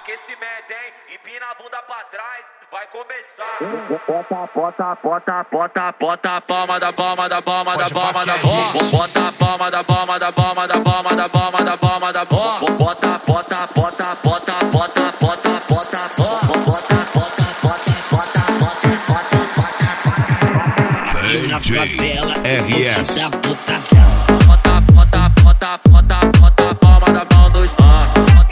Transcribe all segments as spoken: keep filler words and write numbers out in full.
Aquecimento, hein? Empina a bunda pra trás, vai começar. Bota, bota, bota, bota, bota a palma da palma da palma da palma da palma. Bota a palma da palma da palma da palma da palma da palma da palma. Bota, bota, bota, bota, bota, bota, bota, bota, bota, bota, bota, bota, bota, bota. D J R S. Bota, bota, bota, bota, bota a palma da mão dos fãs.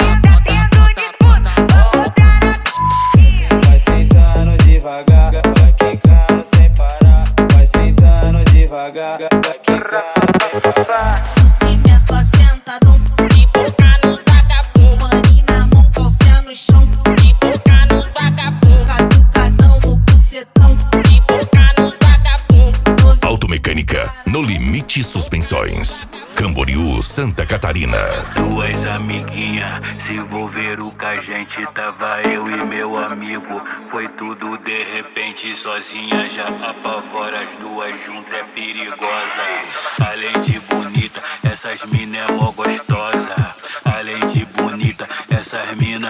Vai sentando devagar, vai quicando sem parar. Vai sentando devagar, vai quicando sem parar. Em cima é só sentadão, pipoca no vagabundo. Maninho na mão, calcinha no chão, pipoca no vagabundo. Catucadão no bucetão, pipoca no vagabundo. Automecânica No Limite Suspensões, Camboriú, Santa Catarina. Duas amiguinhas se envolveram com a gente. Tava eu e meu amigo. Foi tudo de repente, sozinha já apavora. As duas juntas é perigosa. Além de bonita, essas mina é mó gostosa. Além de bonita, essas mina,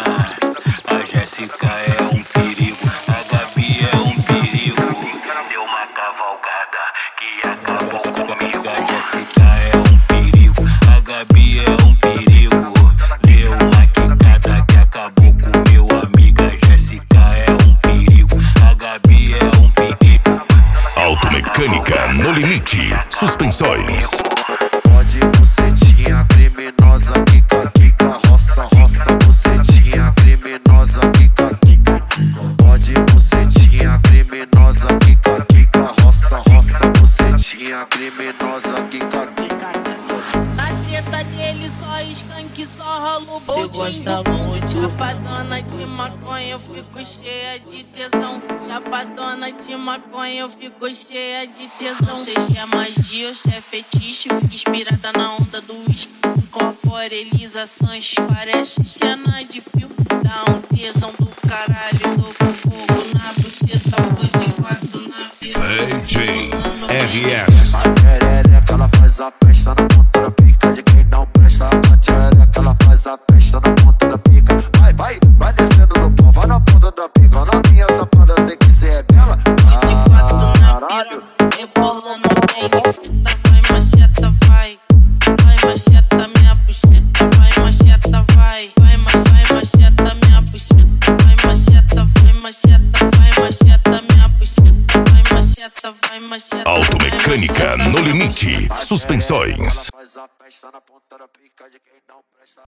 a Jéssica é um perigo, a Gabi é um perigo. Deu uma cavalgada que acabou comigo. A Jéssica é um perigo, a Gabi é um perigo. Deu uma quicada que acabou com meu amigo. A Jéssica é um perigo, a Gabi é um perigo. Automecânica No Limite Suspensões. Pode bucetinha criminosa, quica, quica, roça, roça, bucetinha criminosa, quica, quica. Pode bucetinha criminosa, quica, quica, roça, roça, bucetinha criminosa, quica, quica. Na treta dele só skunk, só rola o boltinho do mundo. Chapadona de maconha, eu fico cheia de tesão. Chapadona de maconha, eu fico cheia de tesão. Não sei se é magia ou se é fetiche, fico inspirada na onda do uísque. Incorpora Elisa Sanches, parece cena de filme. Dá um tesão do caralho, tô com fogo na buceta, vou de quatro na vida. D J R S. A perereca ela faz a festa na ponta da pica de quem não presta. A perereca ela faz a festa na ponta da pica. Vai, vai, vai descendo no pau, vai na ponta da pica. Olha a minha safada, sei que cê é bela. Vou de quatro na piroca, rebolando bem de fita. Vai macheta, vai, vai macheta minha bucheta. Vai macheta, vai, vai macheta, macheta minha bucheta. Vai macheta, vai macheta, vai macheta minha bucheta. Vai macheta, vai macheta. Automecânica No Limite Suspensões. Faz a festa na ponta da pica de quem não presta.